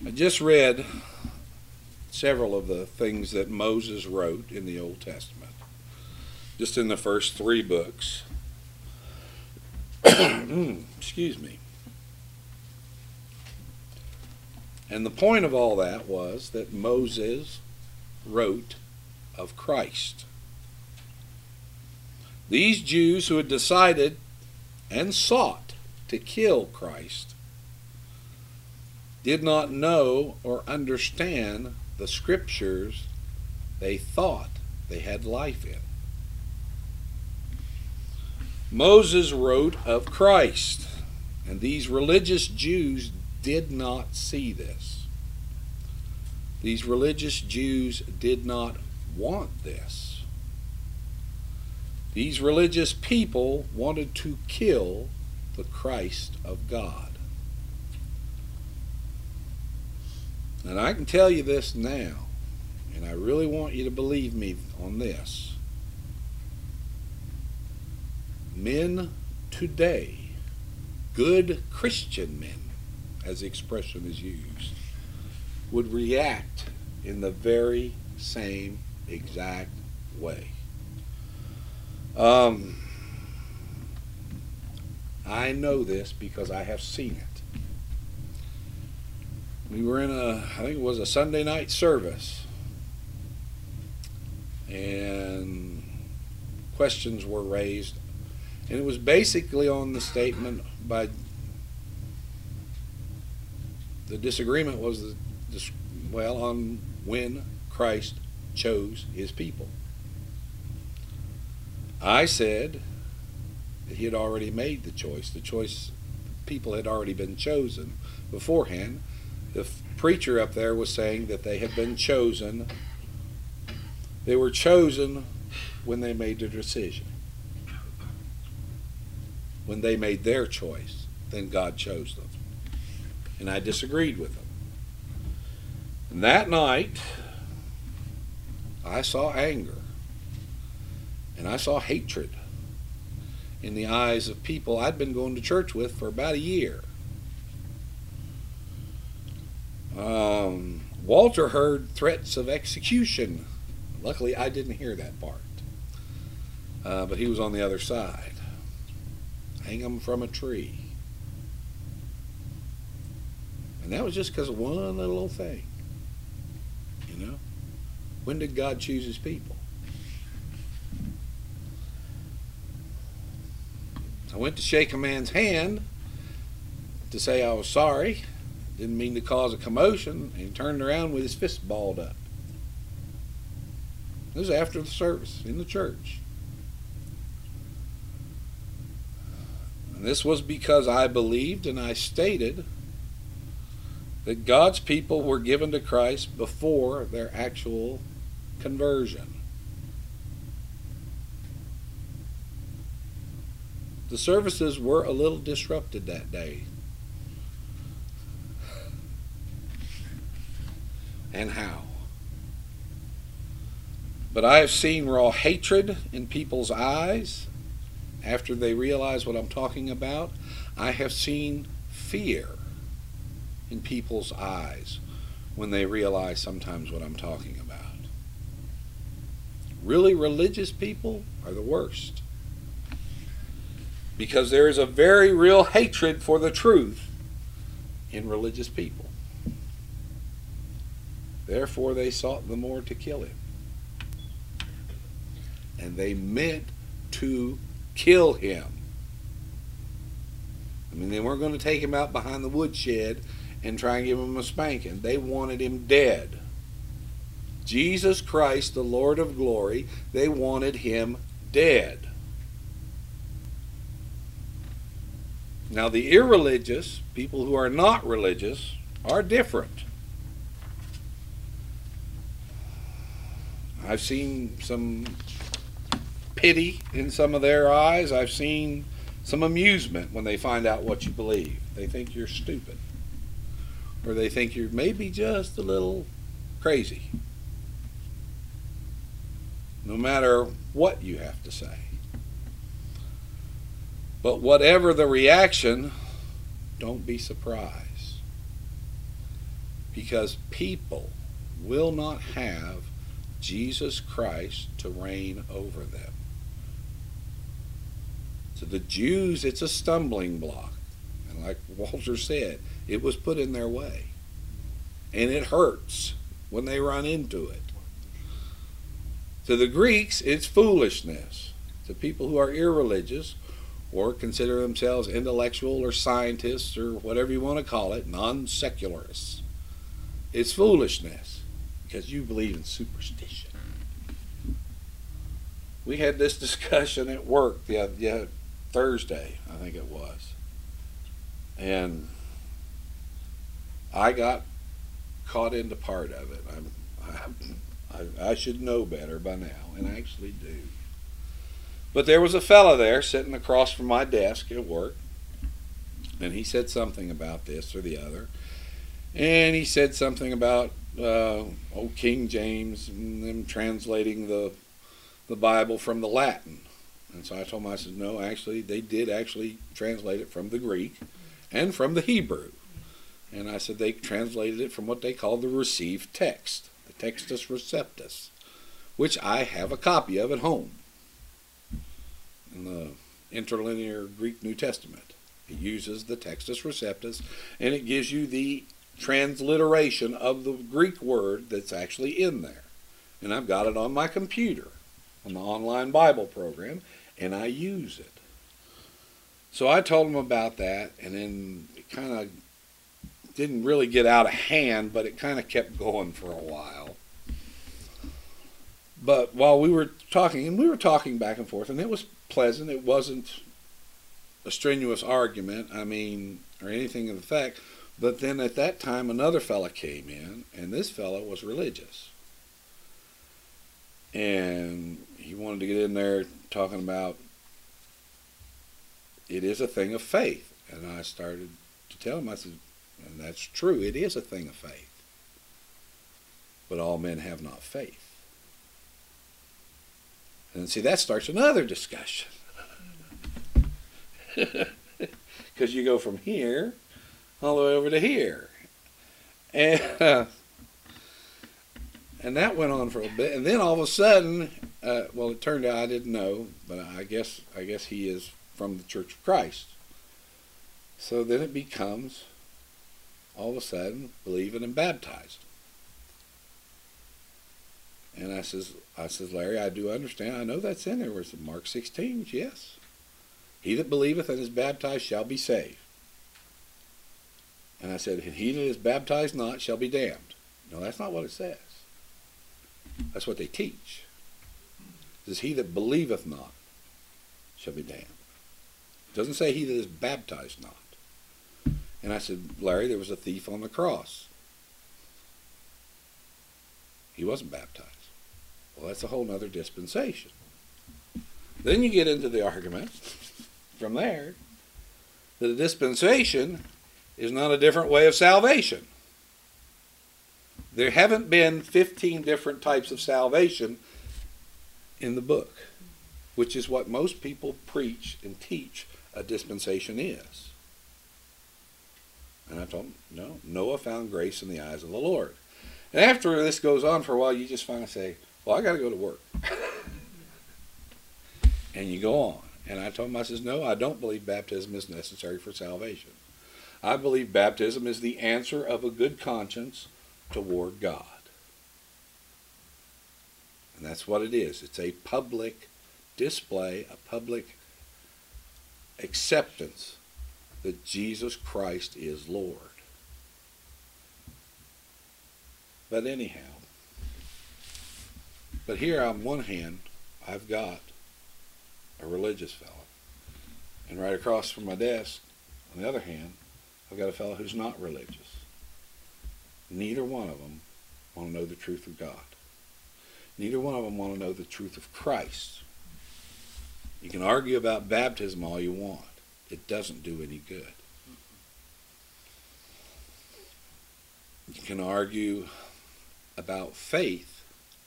I just read several of the things that Moses wrote in the Old Testament, just in the first 3 books. Excuse me. And the point of all that was that Moses wrote of Christ. These Jews who had decided and sought to kill Christ did not know or understand the scriptures they thought they had life in. Moses wrote of Christ, and these religious Jews did not see this. These religious Jews did not want this. These religious people wanted to kill the Christ of God. And I can tell you this now, and I really want you to believe me on this. Men today, good Christian men, as the expression is used, would react in the very same exact way. I know this because I have seen it. We were in I think it was a Sunday night service, and questions were raised, and it was basically on the statement by the disagreement was on when Christ chose his people. I said that he had already made the choice. The people had already been chosen beforehand. The preacher up there was saying that they had been chosen. They were chosen when they made their decision. When they made their choice, then God chose them. And I disagreed with them. And that night, I saw anger. And I saw hatred in the eyes of people I'd been going to church with for about a year. Walter heard threats of execution. Luckily, I didn't hear that part. But he was on the other side. Hang him from a tree. And that was just because of one little old thing. You know? When did God choose his people? I went to shake a man's hand to say I was sorry. Didn't mean to cause a commotion, and he turned around with his fist balled up. It was after the service in the church. And this was because I believed and I stated that God's people were given to Christ before their actual conversion. The services were a little disrupted that day. And how? But I have seen raw hatred in people's eyes after they realize what I'm talking about. I have seen fear in people's eyes when they realize sometimes what I'm talking about. Really religious people are the worst, because there is a very real hatred for the truth in religious people. Therefore they sought the more to kill him. And they meant to kill him. I mean, they weren't going to take him out behind the woodshed and try and give him a spanking. They wanted him dead. Jesus Christ, the Lord of glory, they wanted him dead. Now, the irreligious, people who are not religious, are different. I've seen some pity in some of their eyes. I've seen some amusement when they find out what you believe. They think you're stupid. Or they think you're maybe just a little crazy. No matter what you have to say. But whatever the reaction, don't be surprised. because people will not have Jesus Christ to reign over them. To the Jews, it's a stumbling block. And like Walter said, it was put in their way. And it hurts when they run into it. To the Greeks, it's foolishness. To people who are irreligious or consider themselves intellectual or scientists or whatever you want to call it, non-secularists, it's foolishness because you believe in superstition. We had this discussion at work the Thursday, I think it was. And I got caught into part of it. I should know better by now, and I actually do. But there was a fella there sitting across from my desk at work, and he said something about this or the other. And he said something about old King James and them translating the Bible from the Latin. And so I told him, I said, no, actually, they did actually translate it from the Greek and from the Hebrew. And I said they translated it from what they call the received text, the Textus Receptus, which I have a copy of at home in the interlinear Greek New Testament. It uses the Textus Receptus, and it gives you the transliteration of the Greek word that's actually in there. And I've got it on my computer, on the online Bible program, and I use it. So I told him about that, and then it kind of didn't really get out of hand, but it kind of kept going for a while. But while we were talking, and we were talking back and forth, and it was pleasant. It wasn't a strenuous argument, or anything of the fact. But then at that time, another fella came in, and this fella was religious. And he wanted to get in there talking about it is a thing of faith. And I started to tell him, I said, and that's true, it is a thing of faith. But all men have not faith. And see, that starts another discussion. Because you go from here all the way over to here. And that went on for a bit. And then all of a sudden, it turned out I didn't know, but I guess he is from the Church of Christ. So then it becomes, all of a sudden, believing and baptizing. And I says, Larry, I do understand. I know that's in there. Where it's in Mark 16, yes. He that believeth and is baptized shall be saved. And I said, he that is baptized not shall be damned. No, that's not what it says. That's what they teach. It says, he that believeth not shall be damned. It doesn't say he that is baptized not. And I said, Larry, there was a thief on the cross. He wasn't baptized. Well, that's a whole other dispensation. Then you get into the argument from there that a dispensation is not a different way of salvation. There haven't been 15 different types of salvation in the book, which is what most people preach and teach a dispensation is. And I told him, no, Noah found grace in the eyes of the Lord. And after this goes on for a while, you just finally say, well, I got to go to work. And you go on. And I told him, I says, no, I don't believe baptism is necessary for salvation. I believe baptism is the answer of a good conscience toward God. And that's what it is. It's a public display, a public acceptance that Jesus Christ is Lord. But anyhow, but here on one hand, I've got a religious fellow. And right across from my desk, on the other hand, I've got a fellow who's not religious. Neither one of them want to know the truth of God. Neither one of them want to know the truth of Christ. You can argue about baptism all you want. It doesn't do any good. You can argue about faith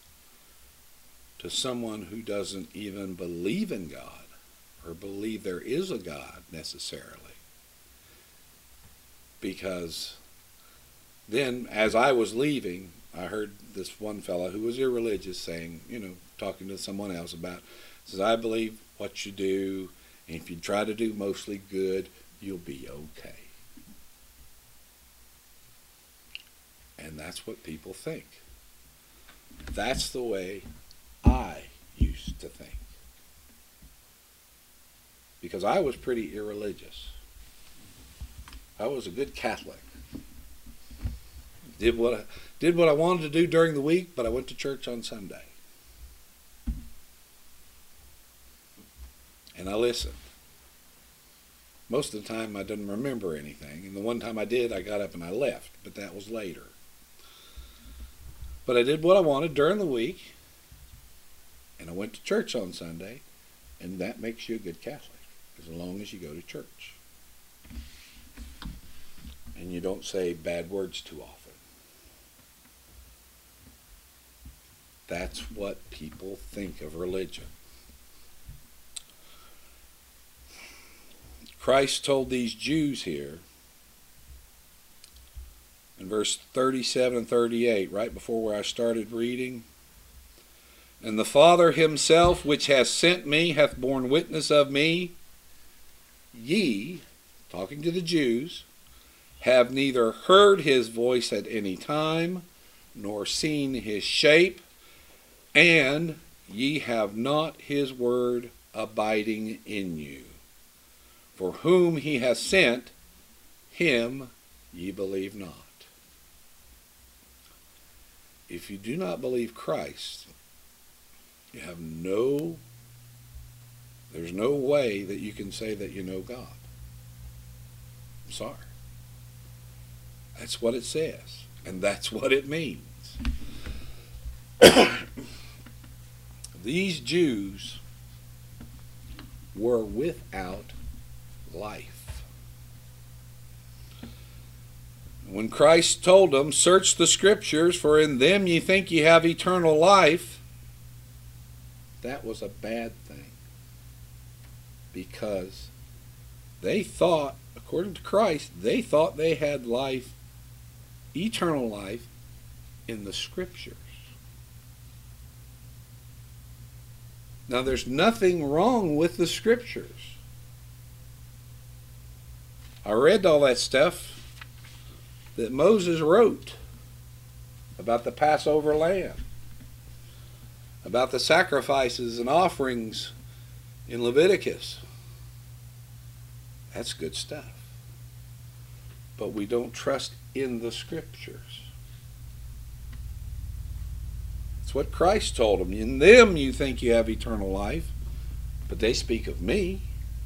to someone who doesn't even believe in God or believe there is a God necessarily. Because Then, as I was leaving, I heard this one fellow who was irreligious saying, talking to someone else about, says, I believe what you do, and if you try to do mostly good, you'll be okay. And that's what people think. That's the way I used to think. Because I was pretty irreligious. I was a good Catholic. Did what I wanted to do during the week, but I went to church on Sunday. And I listened. Most of the time I didn't remember anything, and the one time I did, I got up and I left, but that was later. But I did what I wanted during the week, and I went to church on Sunday, and that makes you a good Catholic, as long as you go to church. And you don't say bad words too often. That's what people think of religion. Christ told these Jews here in verse 37 and 38, right before where I started reading, and the Father himself, which has sent me, hath borne witness of me. Ye, talking to the Jews, have neither heard his voice at any time, nor seen his shape, and ye have not his word abiding in you. For whom he hath sent, him ye believe not. If you do not believe Christ, you have there's no way that you can say that you know God. I'm sorry. That's what it says, and that's what it means. These Jews were without life. When Christ told them, search the scriptures, for in them ye think ye have eternal life, that was a bad thing. Because they thought, according to Christ, they thought they had life, eternal life, in the scriptures. Now, there's nothing wrong with the scriptures. I read all that stuff that Moses wrote about the Passover lamb, about the sacrifices and offerings in Leviticus. That's good stuff. But we don't trust in the scriptures. It's what Christ told them. In them you think you have eternal life, but they speak of me.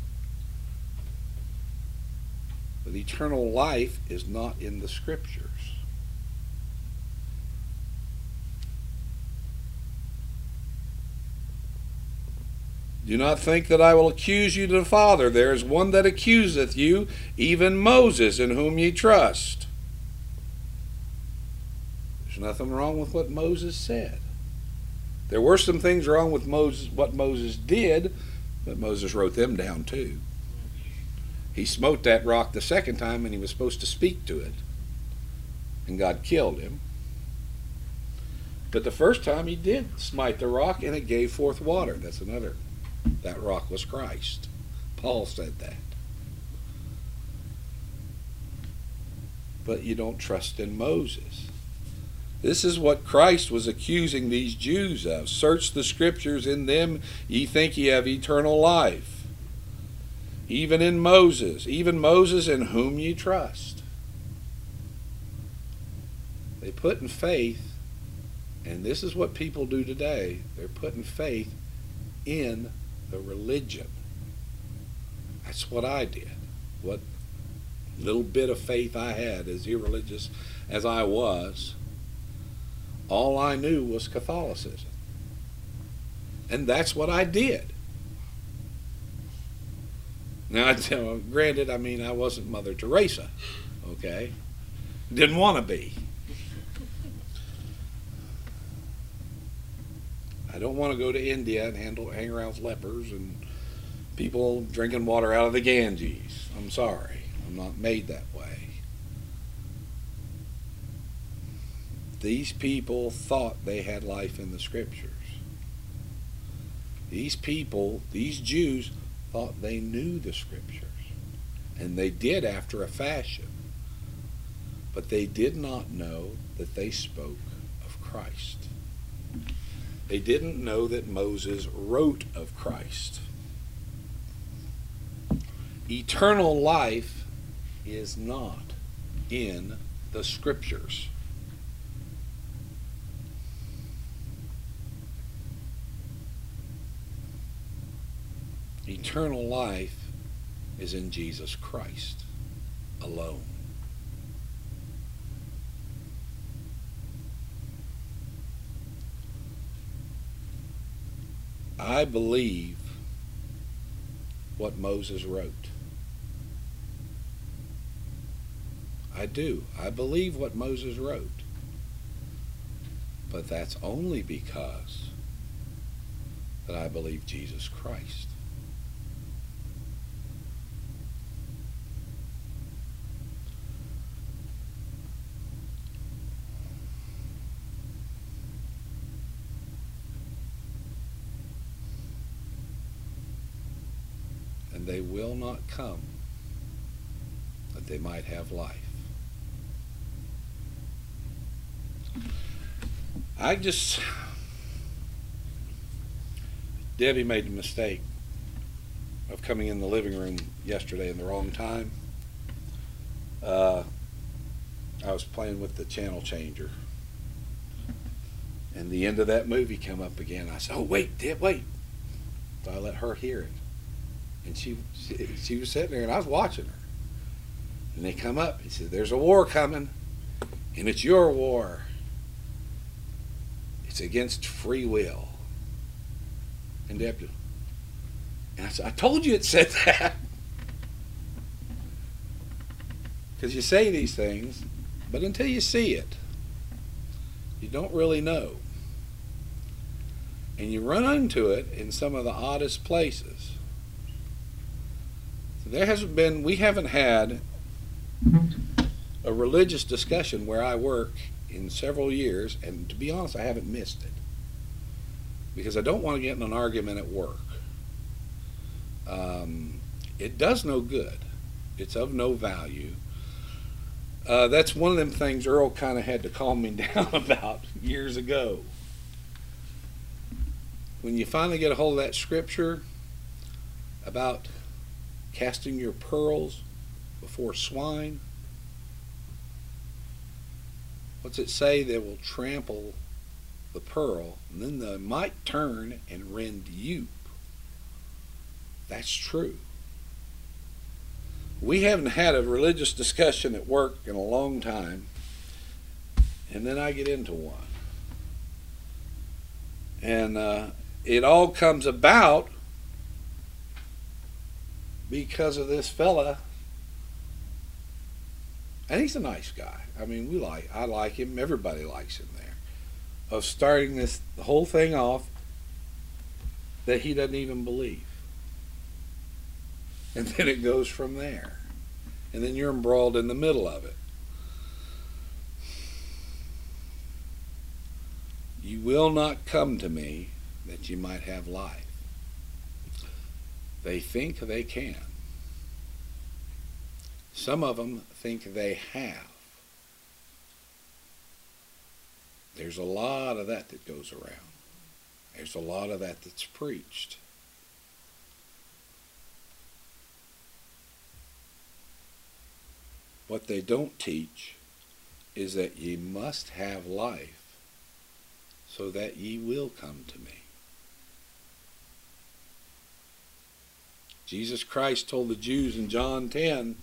But eternal life is not in the scriptures. Do not think that I will accuse you to the Father. There is one that accuseth you, even Moses, in whom ye trust. There's nothing wrong with what Moses said. There were some things wrong with Moses, what Moses did, but Moses wrote them down too. He smote that rock the second time, and he was supposed to speak to it, and God killed him. But the first time he did smite the rock, and it gave forth water. That's another. That rock was Christ. Paul said that. But you don't trust in Moses. This is what Christ was accusing these Jews of. Search the scriptures, in them ye think ye have eternal life. Even in Moses, even Moses in whom ye trust. They put in faith, and this is what people do today. They're putting faith in the religion. That's what I did. What little bit of faith I had, as irreligious as I was, all I knew was Catholicism. And that's what I did. Now, granted, I wasn't Mother Teresa, okay? Didn't want to be. I don't want to go to India and hang around with lepers and people drinking water out of the Ganges. I'm sorry. I'm not made that way. these people thought they had life in the Scriptures. These people, these Jews, thought they knew the Scriptures. And they did after a fashion. But they did not know that they spoke of Christ. They didn't know that Moses wrote of Christ. Eternal life is not in the Scriptures. Eternal life is in Jesus Christ alone. I believe what Moses wrote. I do. I believe what Moses wrote. But that's only because that I believe Jesus Christ. And they will not come that they might have life. Debbie made the mistake of coming in the living room yesterday in the wrong time. I was playing with the channel changer, and the end of that movie came up again. I said, "Oh, wait, Deb, wait." So I let her hear it. And she was sitting there, and I was watching her. And they come up. He said, "There's a war coming, and it's your war. It's against free will." And Deb, and I said, "I told you it said that." Because you say these things, but until you see it, you don't really know. And you run into it in some of the oddest places. We haven't had a religious discussion where I work in several years, and to be honest, I haven't missed it. Because I don't want to get in an argument at work. It does no good. It's of no value. That's one of them things Earl kind of had to calm me down about years ago. When you finally get a hold of that scripture about casting your pearls before swine, what's it say? They will trample the pearl, and then they might turn and rend you. That's true. We haven't had a religious discussion at work in a long time, and then I get into one. And it all comes about because of this fella, and he's a nice guy. I mean, I like him. Everybody likes him there. Of starting the whole thing off that he doesn't even believe, and then it goes from there, and then you're embroiled in the middle of it. You will not come to me that you might have life. They think they can. Some of them think they have. There's a lot of that goes around. There's a lot of that's preached. What they don't teach is that ye must have life so that ye will come to me. Jesus Christ told the Jews in John 10,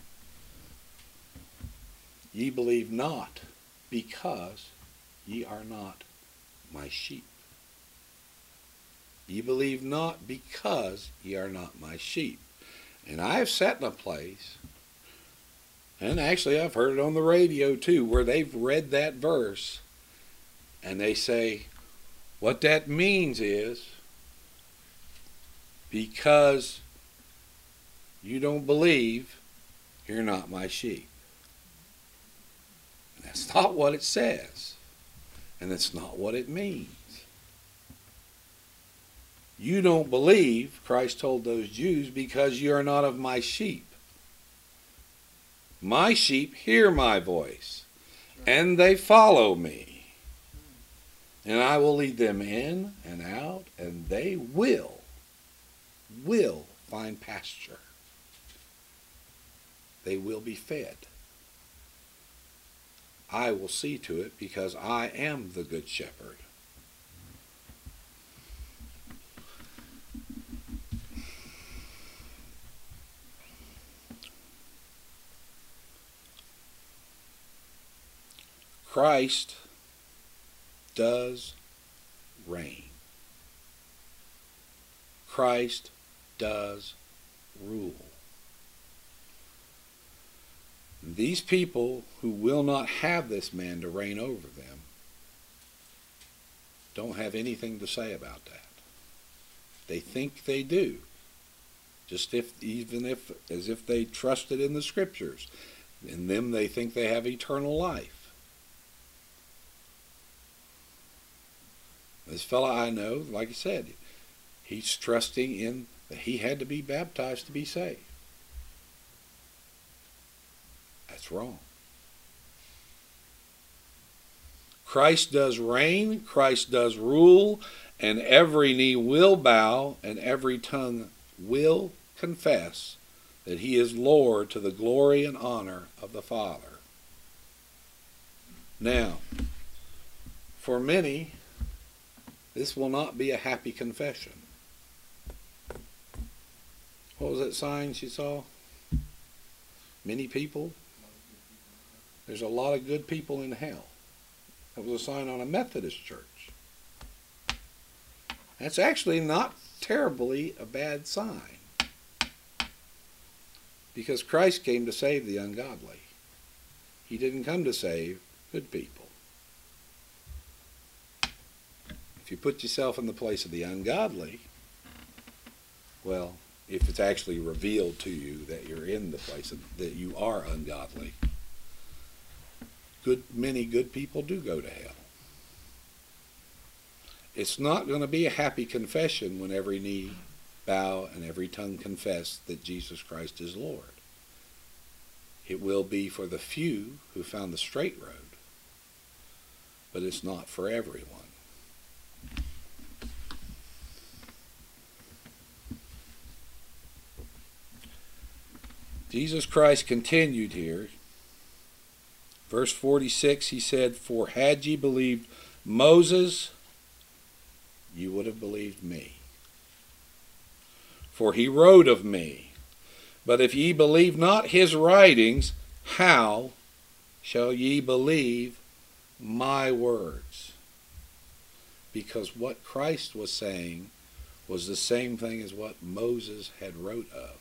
"Ye believe not, because ye are not my sheep." Ye believe not because ye are not my sheep. And I have sat in a place, and actually I've heard it on the radio too, where they've read that verse, and they say, what that means is, because you don't believe, you're not my sheep. And that's not what it says. And that's not what it means. You don't believe, Christ told those Jews, because you are not of my sheep. My sheep hear my voice, and they follow me. And I will lead them in and out, and they will find pasture. They will be fed. I will see to it because I am the good shepherd. Christ does reign. Christ does rule. These people who will not have this man to reign over them don't have anything to say about that. They think they do. Just as if they trusted in the scriptures. In them they think they have eternal life. This fellow I know, like I said, he's trusting in that he had to be baptized to be saved. That's wrong. Christ does reign, Christ does rule, and every knee will bow and every tongue will confess that he is Lord to the glory and honor of the Father. Now, for many, this will not be a happy confession. What was that sign she saw? Many people? There's a lot of good people in hell. That was a sign on a Methodist church. That's actually not terribly a bad sign. Because Christ came to save the ungodly. He didn't come to save good people. If you put yourself in the place of the ungodly, well, if it's actually revealed to you that you're in the place that you are ungodly, many good people do go to hell. It's not going to be a happy confession when every knee bow and every tongue confess that Jesus Christ is Lord. It will be for the few who found the straight road, but it's not for everyone. Jesus Christ continued here. Verse 46, he said, "For had ye believed Moses, you would have believed me. For he wrote of me. But if ye believe not his writings, how shall ye believe my words?" Because what Christ was saying was the same thing as what Moses had wrote of.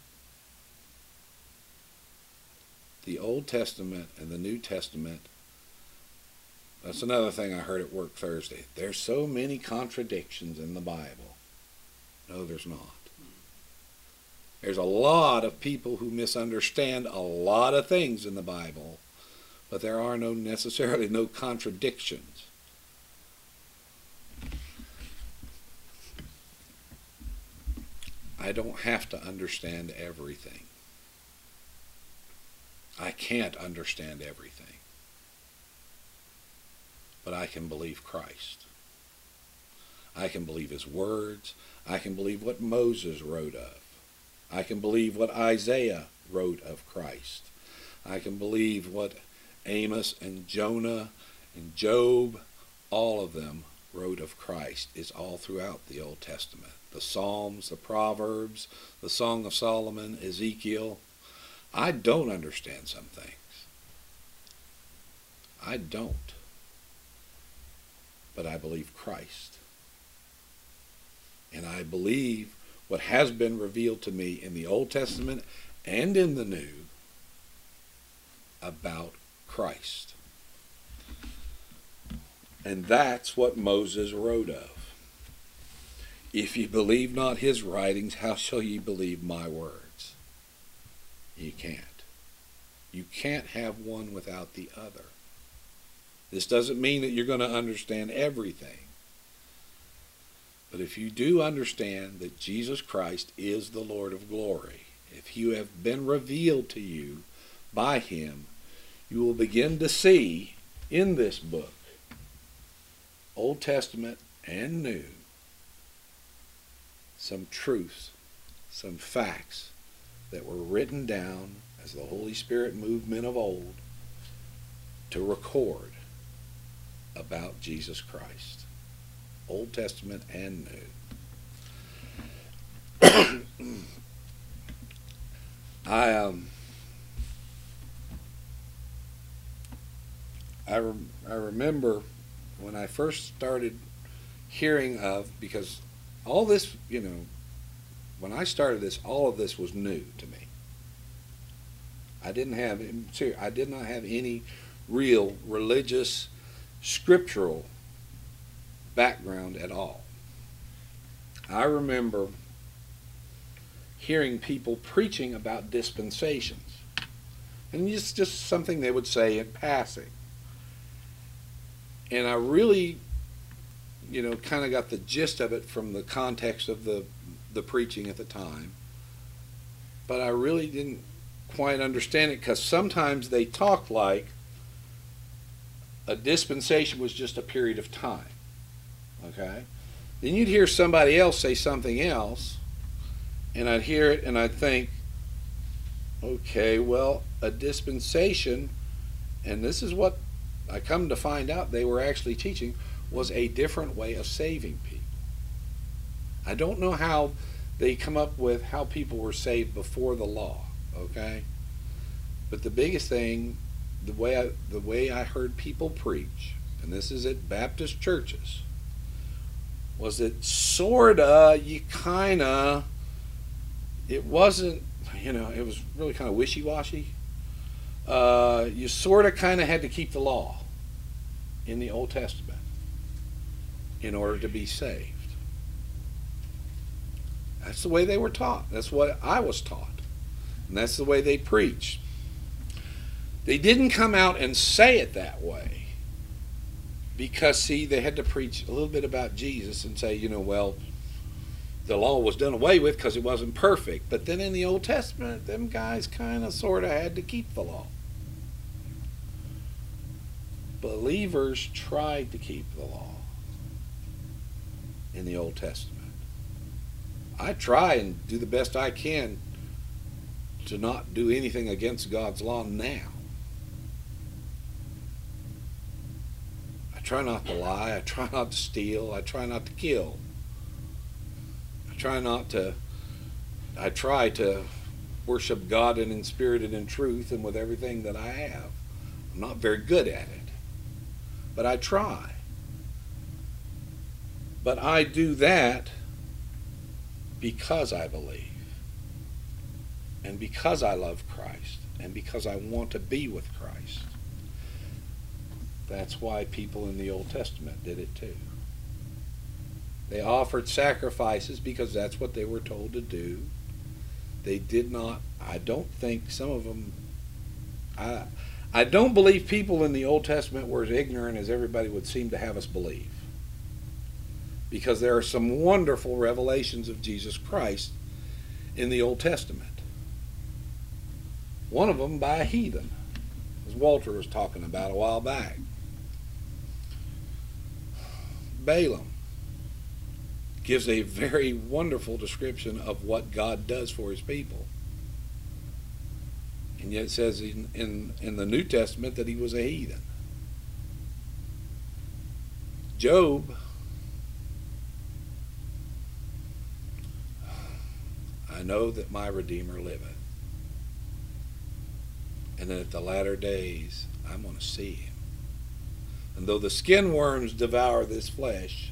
The Old Testament and the New Testament, that's another thing I heard at work Thursday. There's so many contradictions in the Bible. No, there's not. There's a lot of people who misunderstand a lot of things in the Bible, but there are necessarily no contradictions. I don't have to understand everything. I can't understand everything. But I can believe Christ. I can believe his words. I can believe what Moses wrote of. I can believe what Isaiah wrote of Christ. I can believe what Amos and Jonah and Job, all of them wrote of Christ. It's all throughout the Old Testament. The Psalms, the Proverbs, the Song of Solomon, Ezekiel. I don't understand some things. I don't. But I believe Christ. And I believe what has been revealed to me in the Old Testament and in the New about Christ. And that's what Moses wrote of. If ye believe not his writings, how shall ye believe my words? You can't. You can't have one without the other. This doesn't mean that you're going to understand everything. But if you do understand that Jesus Christ is the Lord of glory, if you have been revealed to you by him, you will begin to see in this book, Old Testament and New, some truths, some facts that were written down as the Holy Spirit moved men of old to record about Jesus Christ. Old Testament and New. I remember when I first started hearing of, because all this, when I started this, all of this was new to me. I did not have any real religious, scriptural background at all. I remember hearing people preaching about dispensations, and it's just something they would say in passing. And I really, kind of got the gist of it from the context of the preaching at the time. But I really didn't quite understand it, because sometimes they talked like a dispensation was just a period of time. Okay? Then you'd hear somebody else say something else, and I'd hear it and I'd think, okay, well, a dispensation, and this is what I come to find out they were actually teaching, was a different way of saving people. I don't know how they come up with how people were saved before the law, okay? But the biggest thing, the way I heard people preach, and this is at Baptist churches, was that sorta, it wasn't, it was really kind of wishy-washy. You sorta kind of had to keep the law in the Old Testament in order to be saved. That's the way they were taught. That's what I was taught. And that's the way they preached. They didn't come out and say it that way because, see, they had to preach a little bit about Jesus and say, well, the law was done away with because it wasn't perfect. But then in the Old Testament, them guys kind of sort of had to keep the law. Believers tried to keep the law in the Old Testament. I try and do the best I can to not do anything against God's law now. I try not to lie. I try not to steal. I try not to kill. I try to worship God in spirit and in truth and with everything that I have. I'm not very good at it, but I try. But I do that because I believe, and because I love Christ, and because I want to be with Christ. That's why people in the Old Testament did it too. They offered sacrifices because that's what they were told to do. They did not, I don't think some of them, I don't believe people in the Old Testament were as ignorant as everybody would seem to have us believe. Because there are some wonderful revelations of Jesus Christ in the Old Testament. One of them by a heathen, as Walter was talking about a while back. Balaam gives a very wonderful description of what God does for his people. And yet it says in the New Testament that he was a heathen. Job, I know that my Redeemer liveth, and that at the latter days I'm going to see him. And though the skin worms devour this flesh,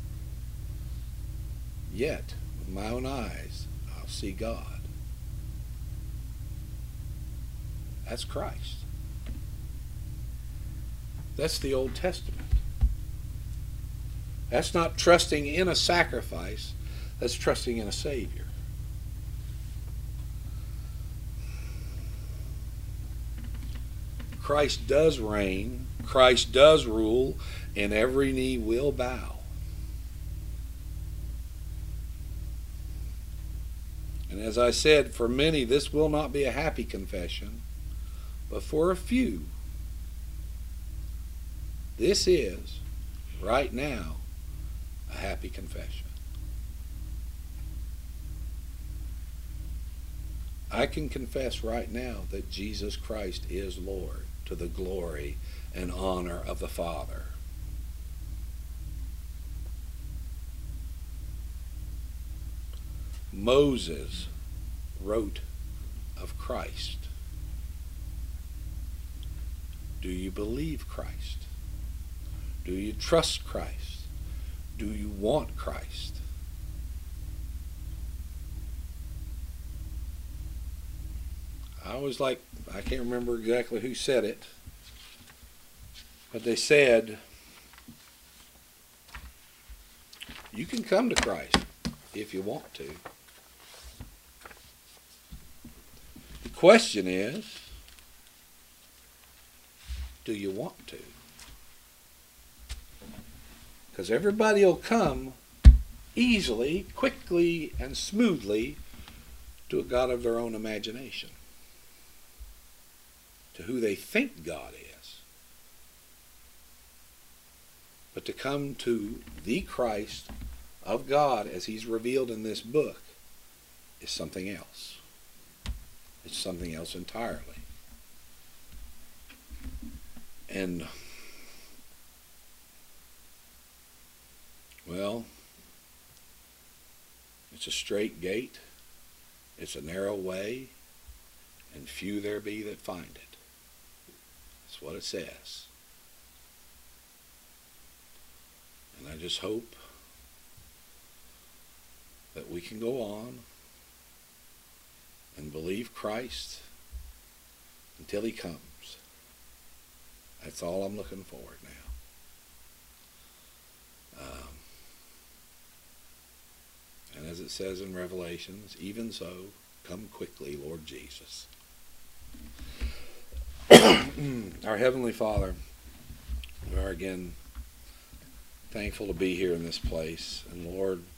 yet with my own eyes I'll see God. That's Christ. That's the Old Testament. That's not trusting in a sacrifice. That's trusting in a Savior. Christ does reign. Christ does rule, and every knee will bow. And as I said, for many this will not be a happy confession, but for a few, this is, right now, a happy confession. I can confess right now that Jesus Christ is Lord, to the glory and honor of the Father. Moses wrote of Christ. Do you believe Christ? Do you trust Christ? Do you want Christ? I can't remember exactly who said it, but they said, you can come to Christ if you want to. The question is, do you want to? Because everybody will come easily, quickly, and smoothly to a God of their own imagination, to who they think God is. But to come to the Christ of God as he's revealed in this book is something else. It's something else entirely. And, well, it's a straight gate, it's a narrow way, and few there be that find it. That's what it says. And I just hope that we can go on and believe Christ until he comes. That's all I'm looking forward now. And as it says in Revelations, even so, come quickly, Lord Jesus. Our Heavenly Father, we are again thankful to be here in this place. And Lord,